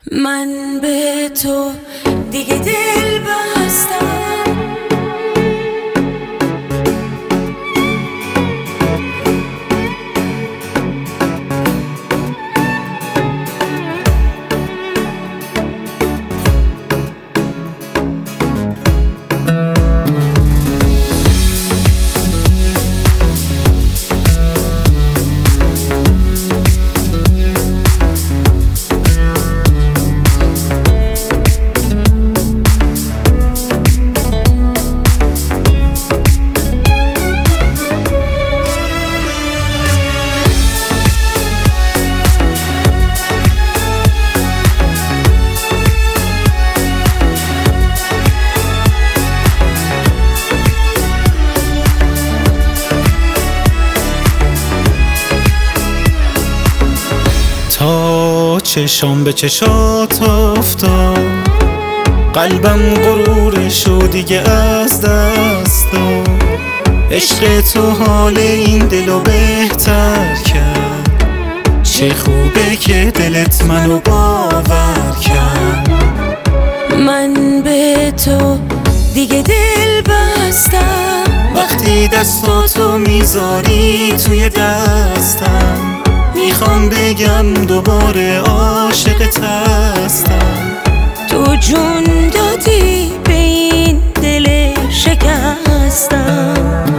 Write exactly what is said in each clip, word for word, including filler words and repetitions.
من به تو دیگه دل بستم، تا چشام به چشات افتاد، قلبم غرورشو دیگه از دست داد. عشق تو حال این دلو بهتر کرد، چه خوبه که دلت منو باور کرد. من به تو دیگه دل بستم، وقتی دستاتو میذاری توی دستم، میخوام بگم دوباره عاشقت هستم. تو جون دادی به این دل شکستم.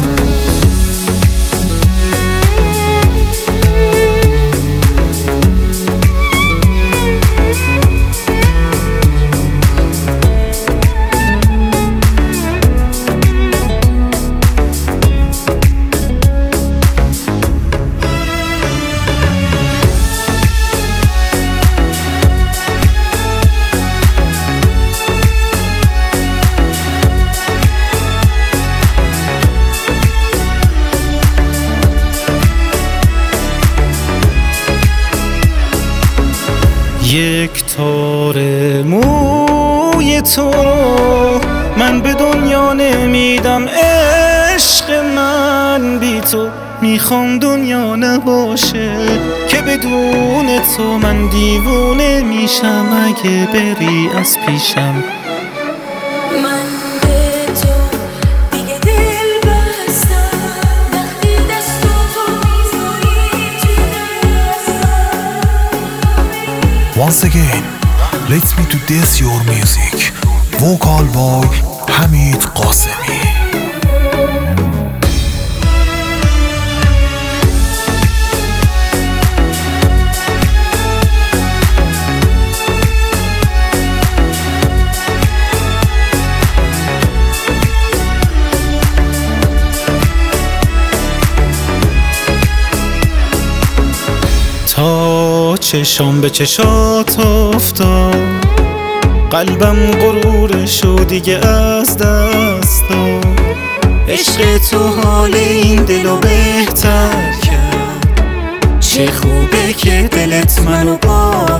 یک تار موی تو رو من به دنیا نمیدم. عشق من بی تو میخوام دنیا نباشه، که بدون تو من دیوونه میشم اگه بری از پیشم. من به تو دیگه دل بستم، وقتی دستاتو میذاری توی دستم. Once again, let me to dance your music. Vocal by Hamid Qasemi. تا چشام به چشات افتاد، قلبم غرورشو دیگه از دست داد. عشق تو حال این دلو بهتر کرد، چه خوبه که دلت منو باور